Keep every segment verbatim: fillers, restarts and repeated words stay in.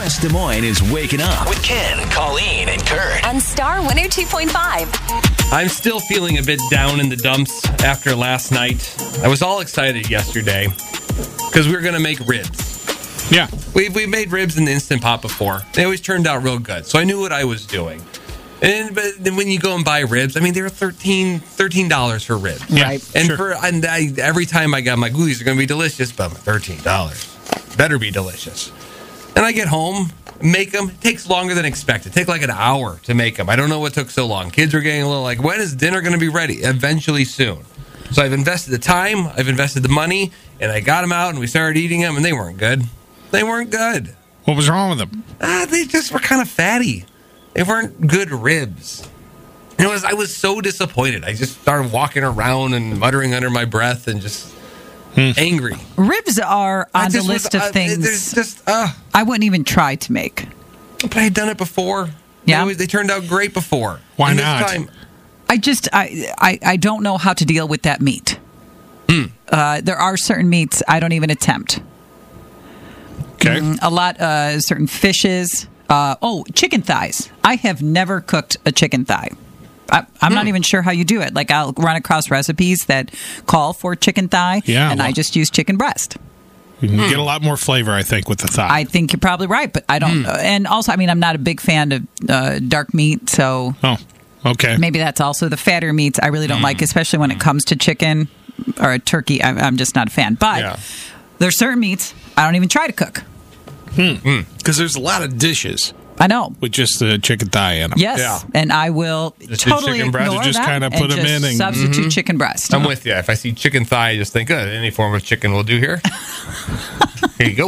West Des Moines is waking up with Ken, Colleen, and Kurt on Star one oh two point five. I'm still feeling a bit down in the dumps after last night. I was all excited yesterday because we were going to make ribs. Yeah. We we made ribs in the Instant Pot before. They always turned out real good, so I knew what I was doing. And but then when you go and buy ribs, I mean, they were thirteen dollars for ribs. Yeah, Right. And sure. for and I, every time I got, I'm like, ooh, these are going to be delicious, but I'm thirteen dollars. Better be delicious. And I get home, make them. It takes longer than expected. It takes like an hour to make them. I don't know what took so long. Kids were getting a little like, when is dinner going to be ready? Eventually soon. So I've invested the time, I've invested the money, and I got them out, and we started eating them, and they weren't good. They weren't good. What was wrong with them? Ah, they just were kind of fatty. They weren't good ribs. And it was, I was so disappointed. I just started walking around and muttering under my breath and just hmm. angry. Ribs are I on the just list was, of uh, things There's just, uh, I wouldn't even try to make. but I had done it before. Yeah. They, always, they turned out great before. Why And this not? time- I just I, I I don't know how to deal with that meat. Hmm. Uh, there are certain meats I don't even attempt. Okay. Mm, a lot uh, certain fishes. Uh, oh, chicken thighs. I have never cooked a chicken thigh. I, I'm Hmm. not even sure how you do it. Like I'll run across recipes that call for chicken thigh, Yeah, and I well- just use chicken breast. You can get a lot more flavor, I think, with the thigh. I think you're probably right, but I don't. Hmm. Uh, and also, I mean, I'm not a big fan of uh, dark meat, so oh, okay. maybe that's also the fatter meats I really don't Hmm. like, especially when it comes to chicken or a turkey. I, I'm just not a fan. But Yeah. there's certain meats I don't even try to cook. Because there's a lot of dishes I know. with just the chicken thigh in them. Yes, Yeah. and I will Just do totally chicken breast? ignore Just that kinda put and 'em just in and- substitute chicken breast. I'm with you. If I see chicken thigh, I just think, uh, any form of chicken will do here. Here you go.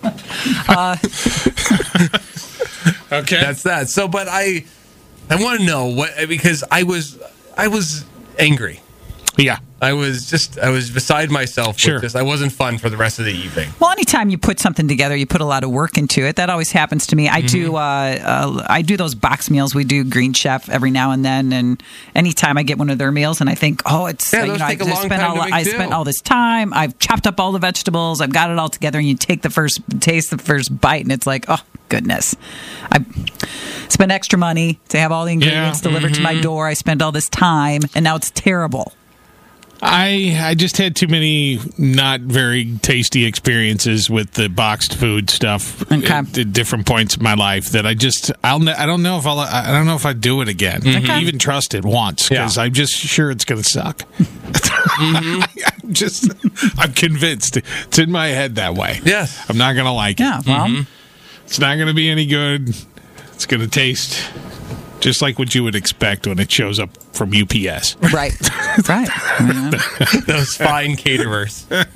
Okay. That's that. So, but I, I want to know what, because I was, I was angry. yeah. I was just, I was beside myself Sure. with this. I wasn't fun for the rest of the evening. Well, anytime you put something together, you put a lot of work into it. That always happens to me. I do. Uh, uh, I do those box meals. We do Green Chef every now and then, and anytime I get one of their meals, and I think, oh, it's Yeah, uh, you those know, take I a long spent time all to make, I too. spent all this time. I've chopped up all the vegetables. I've got it all together, and you take the first taste, the first bite, and it's like, oh goodness, I spent extra money to have all the ingredients Yeah, delivered to my door. I spent all this time, and now it's terrible. I I just had too many not very tasty experiences with the boxed food stuff Okay. at, at different points in my life that I just I'll ne- I don't know if I'll I don't know if I'd do it again. Okay. Even trust it once because Yeah. I'm just sure it's going to suck. I'm just I'm convinced it's in my head that way. Yes. I'm not going to like Yeah, it. well, It's not going to be any good. It's going to taste just like what you would expect when it shows up from U P S. right, right. Yeah. Those fine caterers. So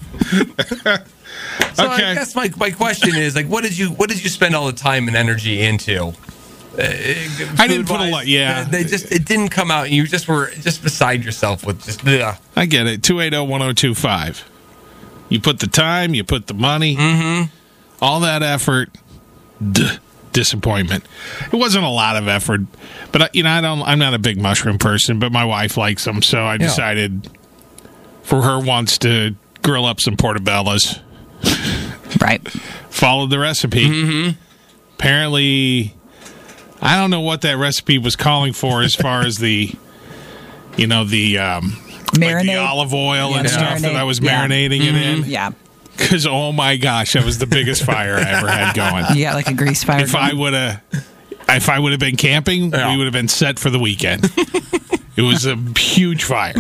Okay. I guess my, my question is, like, what did you what did you spend all the time and energy into? Uh, I didn't put a food-wise? lot- yeah. They just it didn't come out. And you just were just beside yourself with just ugh. I get it. two eight zero, one zero two five. You put the time, you put the money, mm-hmm. all that effort, duh, disappointment. It wasn't a lot of effort, but I, you know, I don't. I'm not a big mushroom person, but my wife likes them, so I decided for her once to grill up some portobellos. Right. Followed the recipe. Mm-hmm. Apparently, I don't know what that recipe was calling for as far as the, you know, the um, like the Marinade. olive oil and Yeah, stuff that marinade. I was Yeah. marinating it in. Yeah. Because, oh my gosh, that was the biggest fire I ever had going. You got like a grease fire. If I would have, if I would have been camping, Yeah. we would have been set for the weekend. It was a huge fire,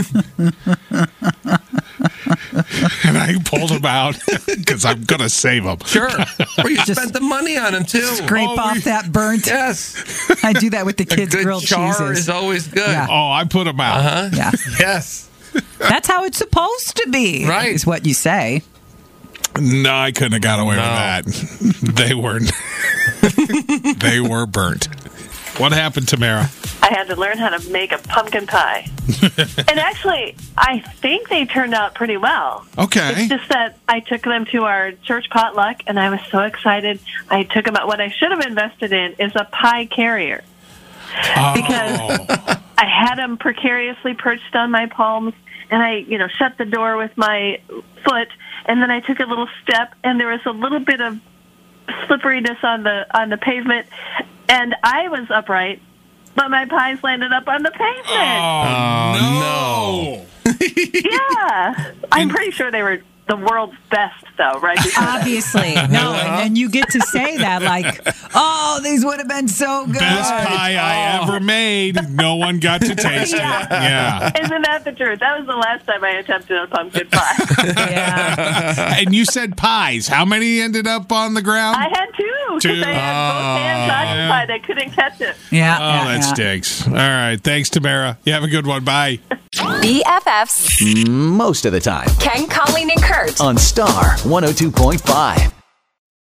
and I pulled them out because I'm gonna save them. Sure. Or you Just spent the money on them too. Scrape Oh, off we- that burnt. Yes. I do that with the A kids' good grilled char cheeses. is always good. Yeah. Oh, I put them out. Uh-huh. Yeah. Yes. That's how it's supposed to be. Right. Is what you say. No, I couldn't have got away No. with that. They were, they were burnt. What happened, Tamara? I had to learn how to make a pumpkin pie. And actually, I think they turned out pretty well. Okay. It's just that I took them to our church potluck, and I was so excited. I took them out. What I should have invested in is a pie carrier. Oh. Because I had them precariously perched on my palms, and I, you know, shut the door with my foot, and then I took a little step, and there was a little bit of slipperiness on the on the pavement, and I was upright, but my pies landed up on the pavement. Oh, no. Yeah, I'm pretty sure they were the world's best, though, right? Obviously. No, and then you get to say that, like, oh, these would have been so good. Best pie I Oh. ever made. No one got to taste it. Yeah. Isn't that the truth? That was the last time I attempted a pumpkin pie. Yeah. And you said pies. How many ended up on the ground? I had two, Two. because I had both hands occupied. I couldn't catch it. Yeah. Oh, yeah, that yeah. stinks. All right. Thanks, Tamara. You have a good one. Bye. B F Fs. Most of the time. Ken, Colleen, and Kurt. On Star one oh two point five.